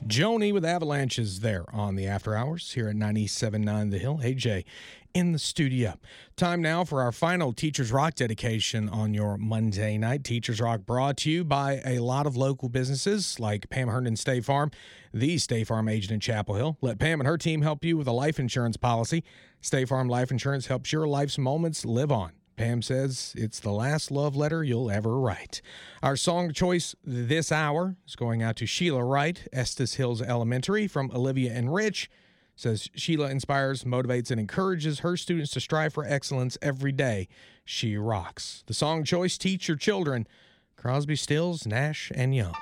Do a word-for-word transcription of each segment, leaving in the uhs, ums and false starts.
Joni with Avalanches there on the After Hours here at ninety-seven point nine The Hill. Hey, Jay, in the studio. Time now for our final Teachers Rock dedication on your Monday night. Teachers Rock brought to you by a lot of local businesses like Pam Herndon State Farm, the State Farm agent in Chapel Hill. Let Pam and her team help you with a life insurance policy. State Farm Life Insurance helps your life's moments live on. Pam says it's the last love letter you'll ever write. Our song choice this hour is going out to Sheila Wright, Estes Hills Elementary, from Olivia and Rich. Says Sheila inspires, motivates, and encourages her students to strive for excellence every day. She rocks. The song choice, Teach Your Children, Crosby, Stills, Nash, and Young.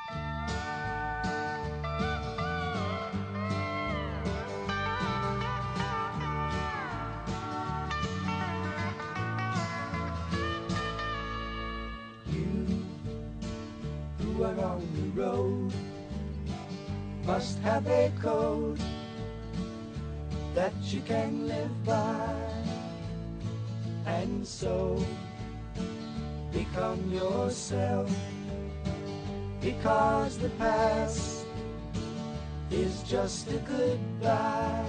On the road must have a code that you can live by, and so become yourself, because the past is just a goodbye.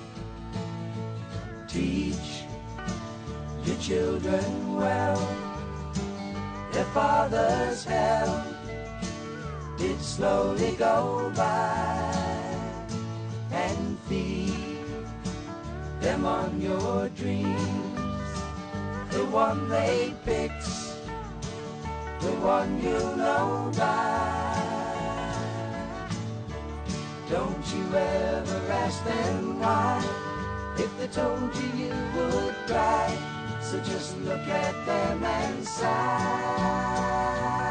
Teach your children well, their father's help did slowly go by, and feed them on your dreams, the one they picked, the one you'll know by. Don't you ever ask them why, if they told you you would cry, so just look at them and sigh.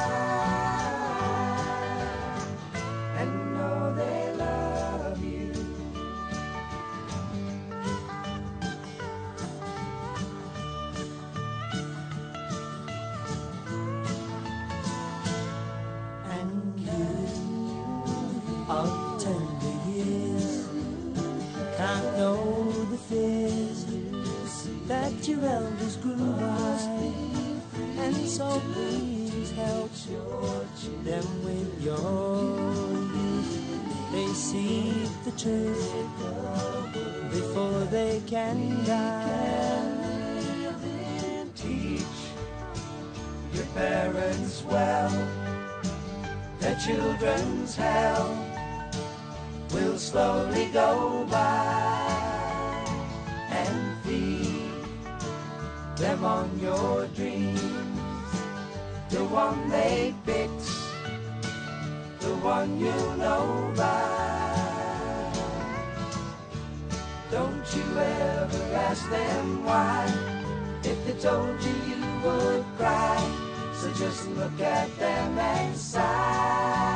Of tender years, can't know the fears that your elders grew by, and so please help them with your youth. They seek the truth before they can die. Teach your parents well, their children's hell will slowly go by, and feed them on your dreams, the one they picked, the one you know by. Don't you ever ask them why, if they told you you would cry, so just look at them and sigh.